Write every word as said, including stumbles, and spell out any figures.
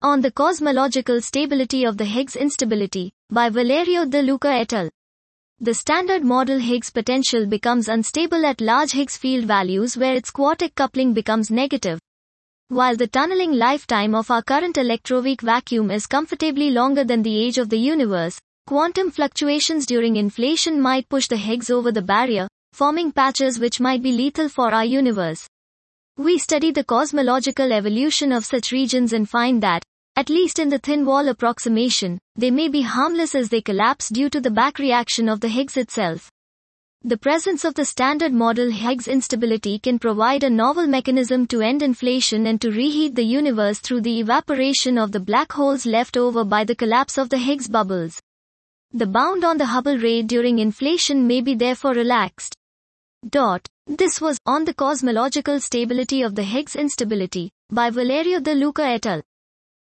On the cosmological stability of the Higgs instability, by Valerio De Luca et al. The standard model Higgs potential becomes unstable at large Higgs field values where its quartic coupling becomes negative. While the tunneling lifetime of our current electroweak vacuum is comfortably longer than the age of the universe, quantum fluctuations during inflation might push the Higgs over the barrier, forming patches which might be lethal for our universe. We study the cosmological evolution of such regions and find that, at least in the thin wall approximation, they may be harmless as they collapse due to the back reaction of the Higgs itself. The presence of the standard model Higgs instability can provide a novel mechanism to end inflation and to reheat the universe through the evaporation of the black holes left over by the collapse of the Higgs bubbles. The bound on the Hubble ray during inflation may be therefore relaxed. Dot. This was On the Cosmological Stability of the Higgs Instability by Valerio De Luca et al.